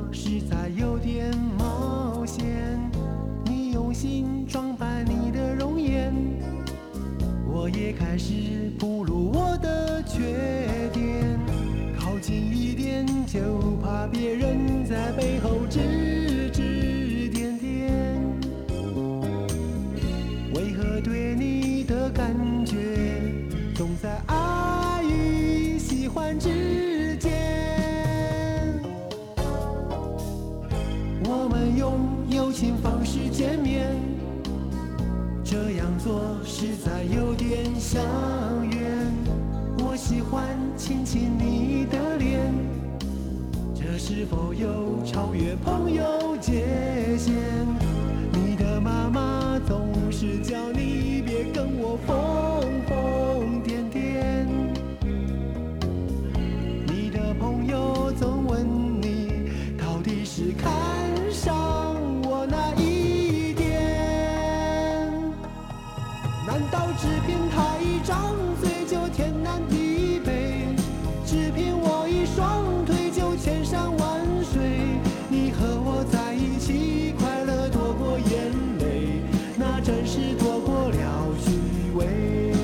实在有点冒险。你用心装扮你的容颜，我也开始暴露我的缺点。靠近一点，就怕别人在背后指指点点。为何对你的感觉总在爱与喜欢之间？我们用友情方式见面，这样做实在有点相远。我喜欢亲亲你的脸，这是否有超越朋友界限？你的妈妈总是叫你别跟我疯疯癫癫，你的朋友总问你到底是看上我哪一点？难道只凭他一张嘴就天南地北，只凭我一双腿就千山万水？你和我在一起快乐多过眼泪，那真是多过了虚伪。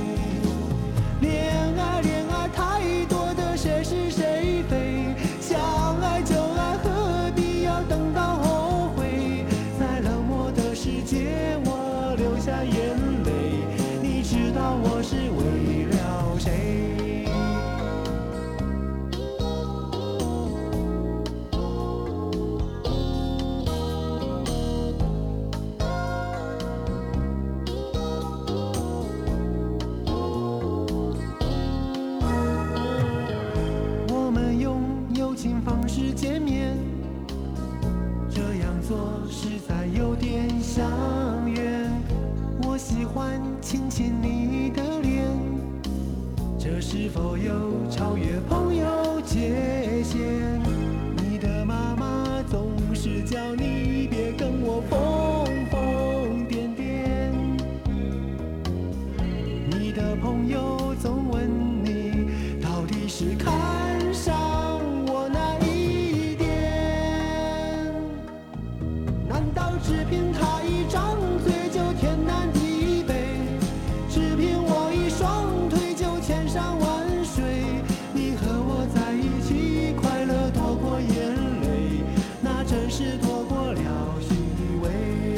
恋爱太多的谁是谁非，想爱就爱何必要等到后悔？在冷漠的世界我流下眼泪，你知道我是为了谁？我们用友情方式见面，这样做实在有点相远。我喜欢亲亲你的脸，这是否有超越朋友界限？你的妈妈总是叫你别跟我疯疯癫癫，你的朋友总问你到底是看上我哪一点？难道只凭他一张嘴就天南地北，只凭我一双腿就千山万水？你和我在一起快乐多过眼泪，那真是多过了虚伪。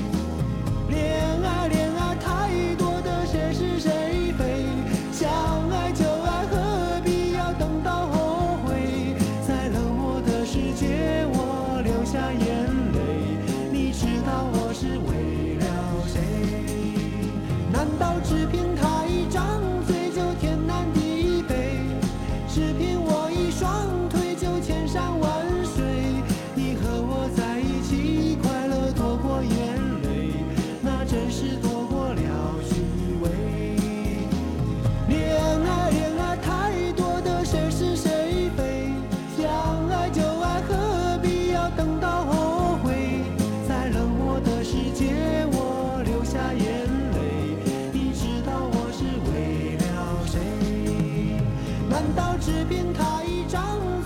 恋爱太多的谁是谁非，想爱就爱何必要等到后悔？在冷漠的世界我流下眼泪，你知道我是为了谁？难道只凭他一张嘴就天南地北，只凭我一双腿就千山万水？你和我在一起快乐多过眼泪，那真是多过了虚伪。恋爱太多的谁是谁非，想爱就爱何必要等到后悔？在冷漠的世界我流下眼泪，你知道我是为了谁？难道只凭他一张